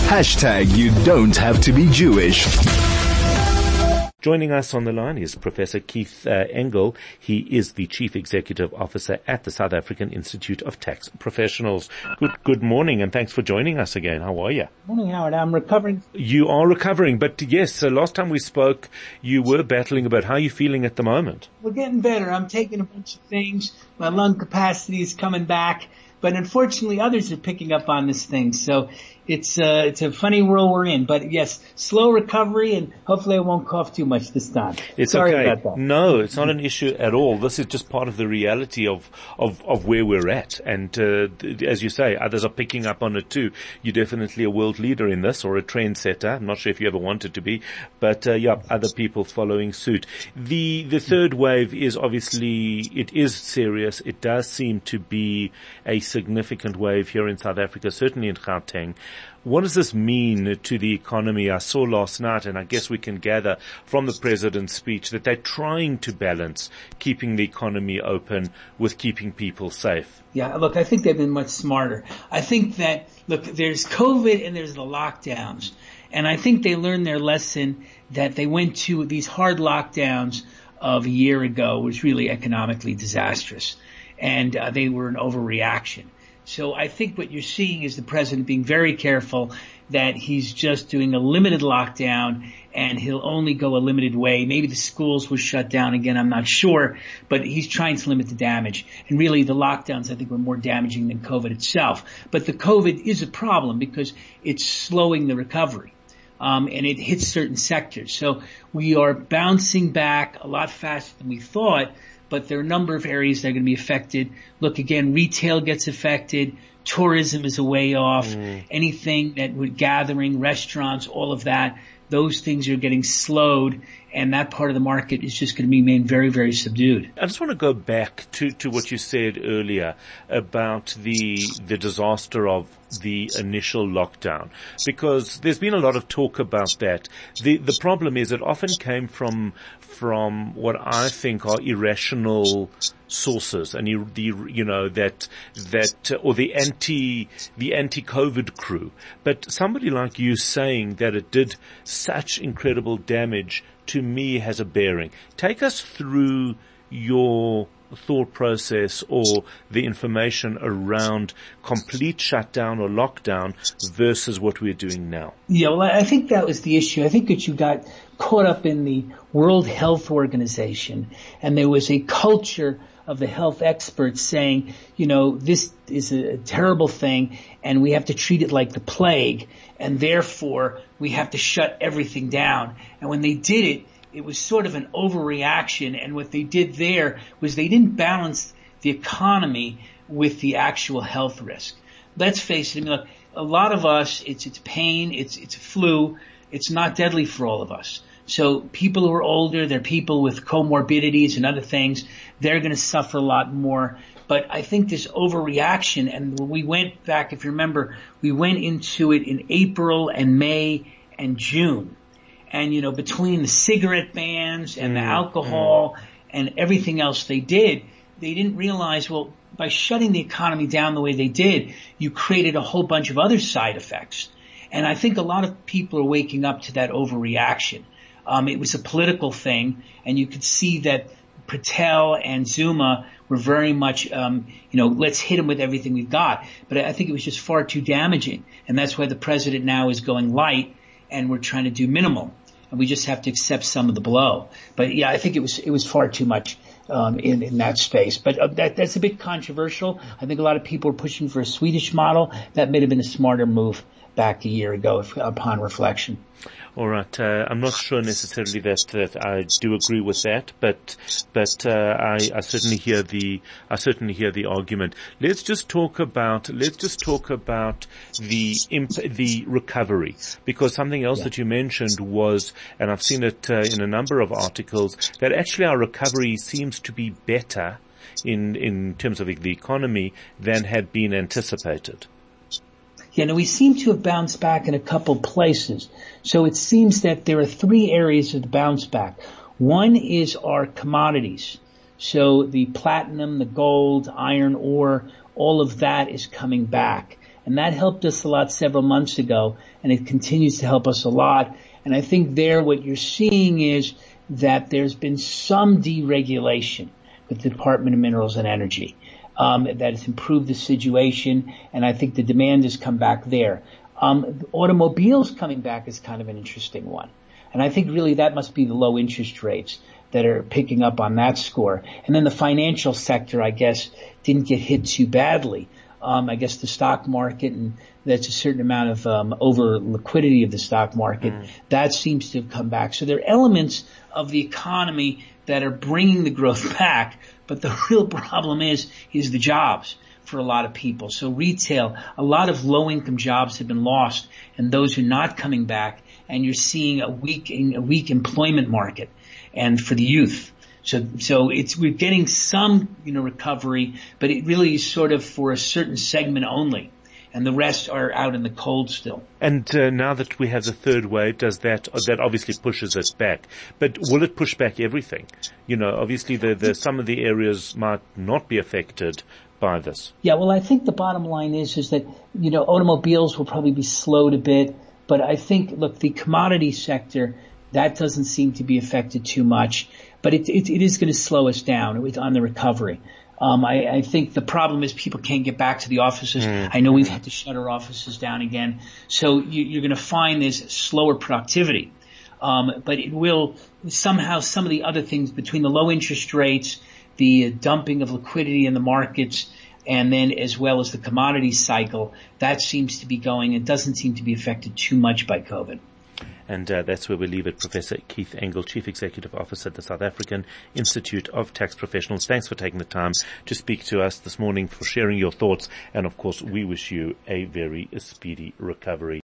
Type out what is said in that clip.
You don't have to be Jewish. Joining us on the line is Professor Keith Engel. He is the Chief Executive Officer at the South African Institute of Tax Professionals. Good morning, and thanks for joining us again. How are you? Morning, Howard. I'm recovering. You are recovering, but yes, last time we spoke, you were battling a bit. How are you feeling at the moment? We're getting better. I'm taking a bunch of things. My lung capacity is coming back, but unfortunately others are picking up on this thing. So it's a funny world we're in, but yes, slow recovery, and hopefully I won't cough too much this time. It's Sorry okay. about that. No, it's not an issue at all. This is just part of the reality of where we're at. And, as you say, others are picking up on it too. You're definitely a world leader in this, or a trendsetter. I'm not sure if you ever wanted to be, but, other people following suit. The third wave is obviously, it is serious. It does seem to be a significant wave here in South Africa, certainly in Gauteng. What does this mean to the economy? I saw last night, and I guess we can gather from the president's speech, that they're trying to balance keeping the economy open with keeping people safe. Yeah, look, I think they've been much smarter. I think that, look, there's COVID and there's the lockdowns. And I think they learned their lesson that they went to these hard lockdowns of a year ago was really economically disastrous. And they were an overreaction. So I think what you're seeing is the president being very careful that he's just doing a limited lockdown, and he'll only go a limited way. Maybe the schools will shut down again, I'm not sure, but he's trying to limit the damage. And really the lockdowns, I think, were more damaging than COVID itself. But the COVID is a problem because it's slowing the recovery. And it hits certain sectors. So we are bouncing back a lot faster than we thought, but there are a number of areas that are going to be affected. Look, again, retail gets affected. Tourism is a way off. Anything that would gathering, restaurants, all of that, those things are getting slowed, and that part of the market is just going to remain very, very subdued. I just want to go back to what you said earlier about the disaster of the initial lockdown, because there's been a lot of talk about that. The problem is it often came from what I think are irrational sources, and or the anti-COVID crew. But somebody like you saying that it did such incredible damage, to me, has a bearing. Take us through your thought process or the information around complete shutdown or lockdown versus what we're doing now. Yeah, well, I think that was the issue. I think that you got caught up in the World Health Organization, and there was a culture of the health experts saying, this is a terrible thing and we have to treat it like the plague, and therefore we have to shut everything down. And when they did it, it was sort of an overreaction, and what they did there was they didn't balance the economy with the actual health risk. Let's face it, look, a lot of us, it's pain, it's a flu, it's not deadly for all of us. So people who are older, they're people with comorbidities and other things, they're going to suffer a lot more. But I think this overreaction, and when we went back, if you remember, we went into it in April and May and June. And, between the cigarette bans and the alcohol and everything else they didn't realize, well, by shutting the economy down the way they did, you created a whole bunch of other side effects. And I think a lot of people are waking up to that overreaction. It was a political thing, and you could see that Patel and Zuma were very much, let's hit them with everything we've got. But I think it was just far too damaging. And that's why the president now is going light, and we're trying to do minimal. And we just have to accept some of the blow. But yeah, I think it was far too much, in that space. But that's a bit controversial. I think a lot of people are pushing for a Swedish model. That may have been a smarter move back a year ago upon reflection. All right. I'm not sure necessarily that I do agree with that, but I certainly hear the argument. Let's just talk about the recovery, because something else that you mentioned was, and I've seen it in a number of articles, that actually our recovery seems to be better in terms of the economy than had been anticipated. Yeah, now we seem to have bounced back in a couple places. So it seems that there are three areas of the bounce back. One is our commodities. So the platinum, the gold, iron ore, all of that is coming back. And that helped us a lot several months ago, and it continues to help us a lot. And I think there what you're seeing is that there's been some deregulation with the Department of Minerals and Energy, that has improved the situation, and I think the demand has come back there. Automobiles coming back is kind of an interesting one. And I think really that must be the low interest rates that are picking up on that score. And then the financial sector, I guess, didn't get hit too badly. I guess the stock market, and that's a certain amount of over liquidity of the stock market, that seems to have come back. So there are elements of the economy that are bringing the growth back, but the real problem is the jobs for a lot of people. So retail, a lot of low-income jobs have been lost, and those are not coming back, and you're seeing a weak employment market, and for the youth. So we're getting some, recovery, but it really is sort of for a certain segment only. And the rest are out in the cold still. And now that we have the third wave, does that obviously pushes us back? But will it push back everything? Obviously some of the areas might not be affected by this. Yeah, well, I think the bottom line is that, automobiles will probably be slowed a bit. But I think, look, the commodity sector, that doesn't seem to be affected too much. But it is going to slow us down on the recovery. I think the problem is people can't get back to the offices. I know we've had to shut our offices down again. So you're going to find this slower productivity. But it will somehow, some of the other things between the low interest rates, the dumping of liquidity in the markets, and then as well as the commodity cycle, that seems to be going. It doesn't seem to be affected too much by COVID. And that's where we leave it. Professor Keith Engel, Chief Executive Officer at the South African Institute of Tax Professionals. Thanks for taking the time to speak to us this morning, for sharing your thoughts. And of course, we wish you a very speedy recovery.